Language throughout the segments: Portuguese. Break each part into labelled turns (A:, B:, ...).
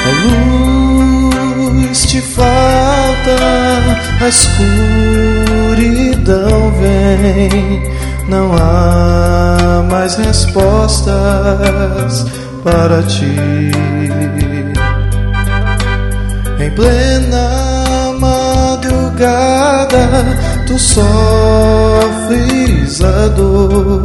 A: luz te falta, a escuridão vem, não há mais respostas para ti. Em plena madrugada tu sofres a dor,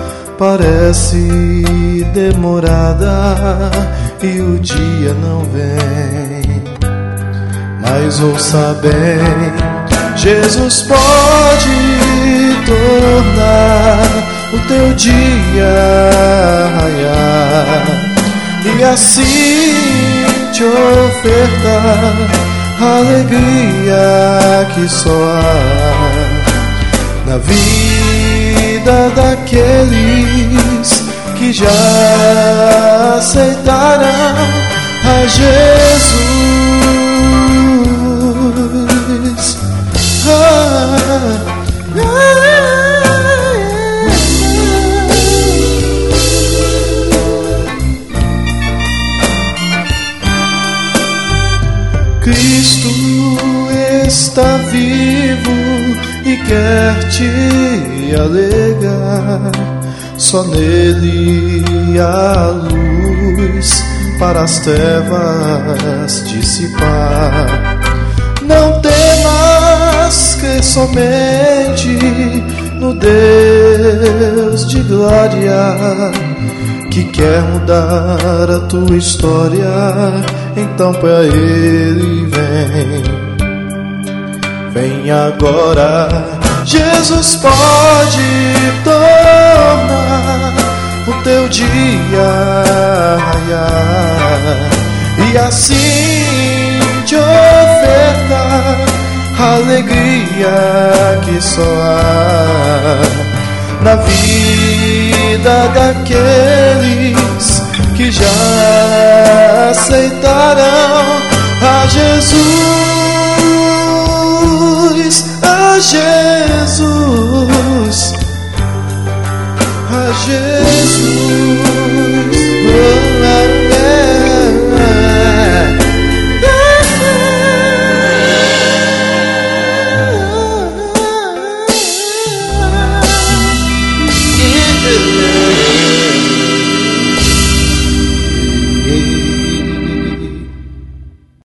A: parece demorada e o dia não vem. Mas ouça bem, Jesus pode tornar o teu dia raiar e assim te ofertar a alegria que só há na vida daqueles que já aceitaram a Jesus. Cristo está vivo e quer te alegrar. Só nele há luz para as trevas dissipar. Não temas, crê somente no Deus de glória, que quer mudar a tua história. Então pra Ele vem agora. Jesus pode tornar o teu dia raiar e assim te ofertar a alegria que só há na vida daqueles que já aceitaram